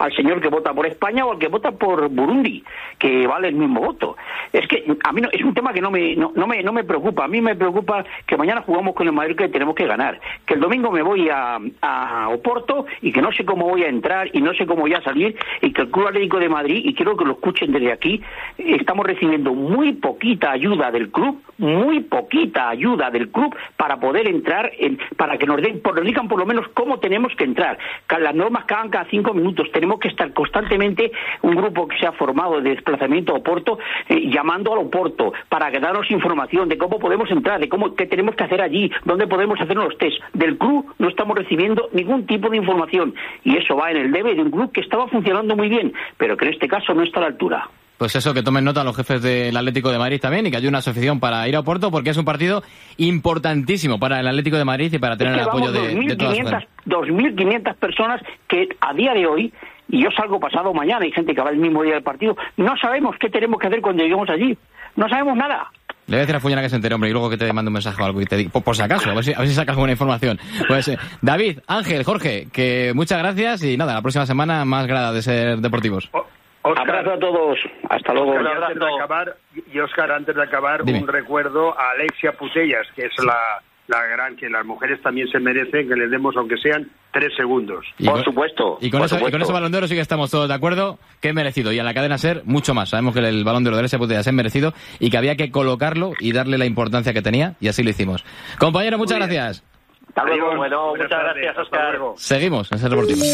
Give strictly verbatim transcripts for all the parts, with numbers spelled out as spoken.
al señor que vota por España o al que vota por Burundi, que vale el mismo voto. Es que a mí no, es un tema que no me, no, no me no me preocupa. A mí me preocupa que mañana jugamos con el Madrid, que tenemos que ganar, que el domingo me voy a, a Oporto y que no sé cómo voy a entrar y no sé cómo voy a salir, y que el Club Atlético de Madrid, y quiero que lo escuchen desde aquí, estamos recibiendo muy poquita ayuda del club, muy poquita ayuda del club para poder entrar, en, para que nos den, nos digan por lo menos cómo tenemos que entrar. Las normas cagan cada cinco minutos, tenemos que estar constantemente un grupo que se ha formado de desplazamiento a Oporto, eh, llamando al Oporto para darnos información de cómo podemos entrar, de cómo qué tenemos que hacer allí, dónde podemos hacer los test. Del club no estamos recibiendo ningún tipo de información, y eso va en el debe de un club que estaba funcionando muy bien, pero que en este caso no está a la altura. Pues eso, que tomen nota los jefes del Atlético de Madrid también, y que haya una asociación para ir a Oporto, porque es un partido importantísimo para el Atlético de Madrid y para tener es que el apoyo vamos, de, de todas las dos mil quinientas personas que a día de hoy, y yo salgo pasado mañana, hay gente que va el mismo día del partido, no sabemos qué tenemos que hacer cuando lleguemos allí, no sabemos nada. Le voy a decir a Fuñana que se entere, hombre, y luego que te mande un mensaje o algo y te diga, por, por si acaso, a ver si, a ver si sacas buena información. Pues eh, David, Ángel, Jorge, que muchas gracias, y nada, la próxima semana más grada de Ser Deportivos. Oh. Oscar, abrazo a todos, hasta luego. Oscar, antes de acabar, y Oscar, antes de acabar, Dime. un recuerdo a Alexia Putellas, que es la, la gran, que las mujeres también se merecen que les demos, aunque sean tres segundos. Y por con, supuesto. Y con, por eso, supuesto. y con ese Balón de Oro sí que estamos todos de acuerdo, que es merecido. Y en la cadena SER, mucho más. Sabemos que el Balón de Oro de Alexia Putellas es merecido y que había que colocarlo y darle la importancia que tenía, y así lo hicimos. Compañero, muchas Muy gracias. Bien. Hasta luego. Adiós. Bueno, Buenas muchas tardes. gracias, Oscar. Seguimos en Ser Deportivos.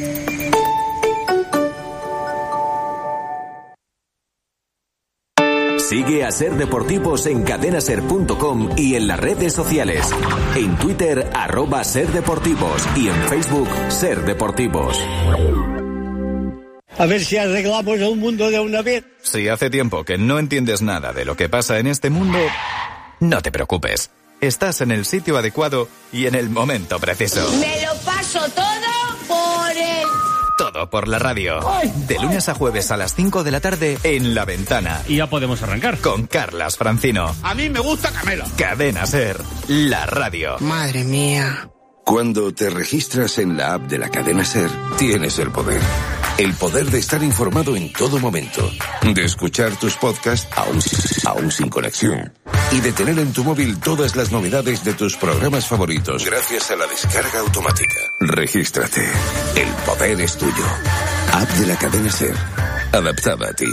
Sigue a Ser Deportivos en cadena ser punto com y en las redes sociales. En Twitter, arroba Ser Deportivos, y en Facebook, Ser Deportivos. A ver si arreglamos el mundo de una vez. Si hace tiempo que no entiendes nada de lo que pasa en este mundo, no te preocupes. Estás en el sitio adecuado y en el momento preciso. Me lo paso todo por el... Todo por la radio. De lunes a jueves a las cinco de la tarde en La Ventana. Y ya podemos arrancar. Con Carlas Francino. A mí me gusta Camela. Cadena Ser, la radio. Madre mía. Cuando te registras en la app de la cadena SER, tienes el poder. El poder de estar informado en todo momento. De escuchar tus podcasts aún, aún sin conexión. Y de tener en tu móvil todas las novedades de tus programas favoritos gracias a la descarga automática. Regístrate. El poder es tuyo. App de la cadena SER. Adaptada a ti.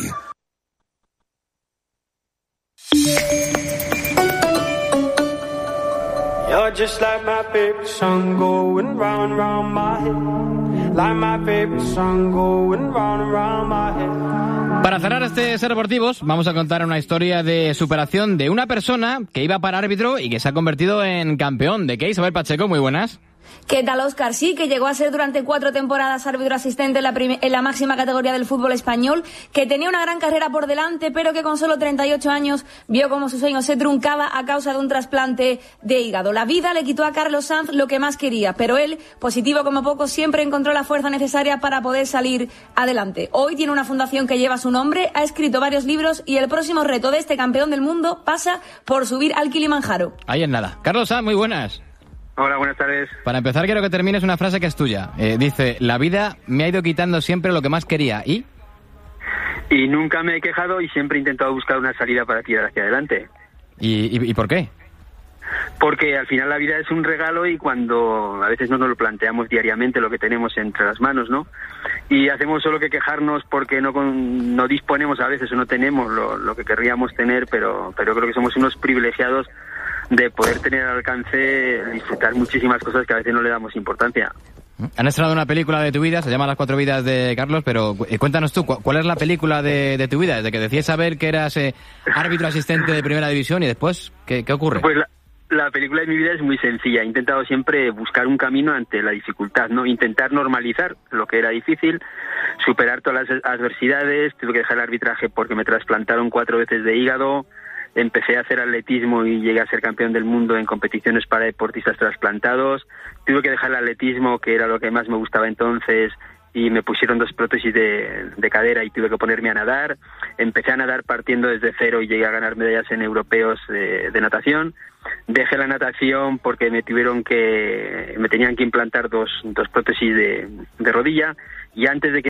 You're just like my favorite song going round and round my head. Like my favorite song going round and round my head. Para cerrar este Ser Deportivos, vamos a contar una historia de superación de una persona que iba para árbitro y que se ha convertido en campeón. ¿De qué? Isabel Pacheco, muy buenas. ¿Qué tal, Óscar? Sí, que llegó a ser durante cuatro temporadas árbitro asistente en la, prim- en la máxima categoría del fútbol español, que tenía una gran carrera por delante, pero que con solo treinta y ocho años vio como su sueño se truncaba a causa de un trasplante de hígado. La vida le quitó a Carlos Sanz lo que más quería, pero él, positivo como poco, siempre encontró la fuerza necesaria para poder salir adelante. Hoy tiene una fundación que lleva su nombre, ha escrito varios libros y el próximo reto de este campeón del mundo pasa por subir al Kilimanjaro. Ahí en nada. Carlos Sanz, muy buenas. Hola, buenas tardes. Para empezar, quiero que termines una frase que es tuya. Eh, dice, la vida me ha ido quitando siempre lo que más quería. ¿Y? Y nunca me he quejado y siempre he intentado buscar una salida para tirar hacia adelante. ¿Y, y, y por qué? Porque al final la vida es un regalo y cuando a veces no nos lo planteamos diariamente lo que tenemos entre las manos, ¿no? Y hacemos solo que quejarnos porque no con, no disponemos a veces o no tenemos lo, lo que querríamos tener, pero, pero creo que somos unos privilegiados de poder tener al alcance, disfrutar muchísimas cosas que a veces no le damos importancia. Han estrenado una película de tu vida, se llama Las cuatro vidas de Carlos, pero eh, cuéntanos tú, ¿cuál es la película de, de tu vida? Desde que decías saber que eras eh, árbitro asistente de Primera División y después, ¿qué, qué ocurre? Pues la, la película de mi vida es muy sencilla. He intentado siempre buscar un camino ante la dificultad, ¿no? Intentar normalizar lo que era difícil, superar todas las adversidades. Tuve que dejar el arbitraje porque me trasplantaron cuatro veces de hígado. Empecé a hacer atletismo y llegué a ser campeón del mundo en competiciones para deportistas trasplantados. Tuve que dejar el atletismo, que era lo que más me gustaba entonces, y me pusieron dos prótesis de, de cadera y tuve que ponerme a nadar. Empecé a nadar partiendo desde cero y llegué a ganar medallas en europeos de, de natación. Dejé la natación porque me tuvieron que, me tenían que implantar dos, dos prótesis de, de rodilla, y antes de que